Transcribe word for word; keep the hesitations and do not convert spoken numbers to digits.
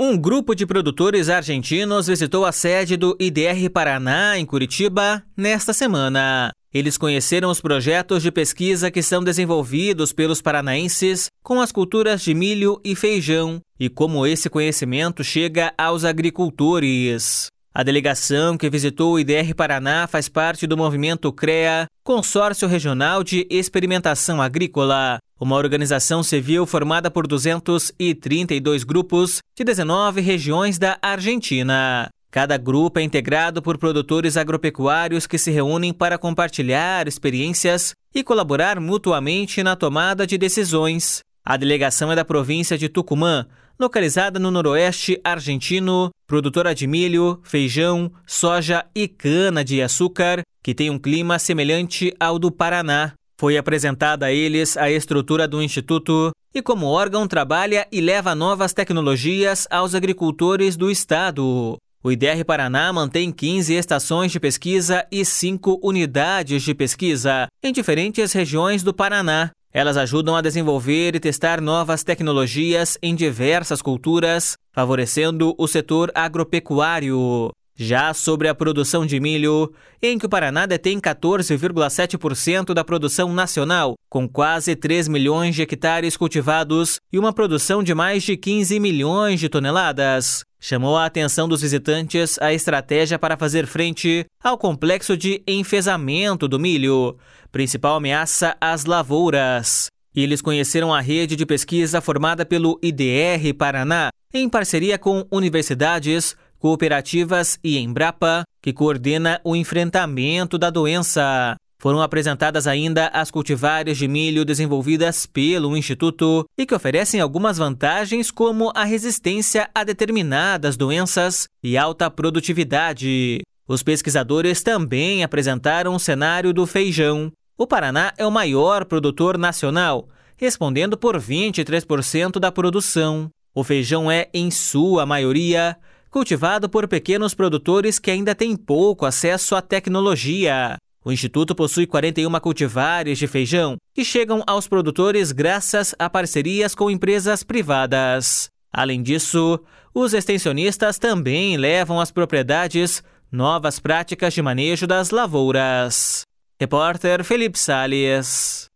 Um grupo de produtores argentinos visitou a sede do I D R Paraná, em Curitiba, nesta semana. Eles conheceram os projetos de pesquisa que são desenvolvidos pelos paranaenses com as culturas de milho e feijão e como esse conhecimento chega aos agricultores. A delegação que visitou o I D R Paraná faz parte do movimento CREA, Consórcio Regional de Experimentação Agrícola, uma organização civil formada por duzentos e trinta e dois grupos de dezenove regiões da Argentina. Cada grupo é integrado por produtores agropecuários que se reúnem para compartilhar experiências e colaborar mutuamente na tomada de decisões. A delegação é da província de Tucumã, localizada no noroeste argentino, produtora de milho, feijão, soja e cana-de-açúcar, que tem um clima semelhante ao do Paraná. Foi apresentada a eles a estrutura do Instituto e como o órgão trabalha e leva novas tecnologias aos agricultores do estado. O I D R Paraná mantém quinze estações de pesquisa e cinco unidades de pesquisa em diferentes regiões do Paraná. Elas ajudam a desenvolver e testar novas tecnologias em diversas culturas, favorecendo o setor agropecuário. Já sobre a produção de milho, em que o Paraná detém quatorze vírgula sete por cento da produção nacional, com quase três milhões de hectares cultivados e uma produção de mais de quinze milhões de toneladas. Chamou a atenção dos visitantes a estratégia para fazer frente ao complexo de enfesamento do milho, principal ameaça às lavouras. E eles conheceram a rede de pesquisa formada pelo I D R Paraná, em parceria com universidades, cooperativas e Embrapa, que coordena o enfrentamento da doença. Foram apresentadas ainda as cultivares de milho desenvolvidas pelo Instituto e que oferecem algumas vantagens como a resistência a determinadas doenças e alta produtividade. Os pesquisadores também apresentaram o cenário do feijão. O Paraná é o maior produtor nacional, respondendo por vinte e três por cento da produção. O feijão é, em sua maioria, cultivado por pequenos produtores que ainda têm pouco acesso à tecnologia. O Instituto possui quarenta e uma cultivares de feijão que chegam aos produtores graças a parcerias com empresas privadas. Além disso, os extensionistas também levam às propriedades novas práticas de manejo das lavouras. Repórter Felipe Salles.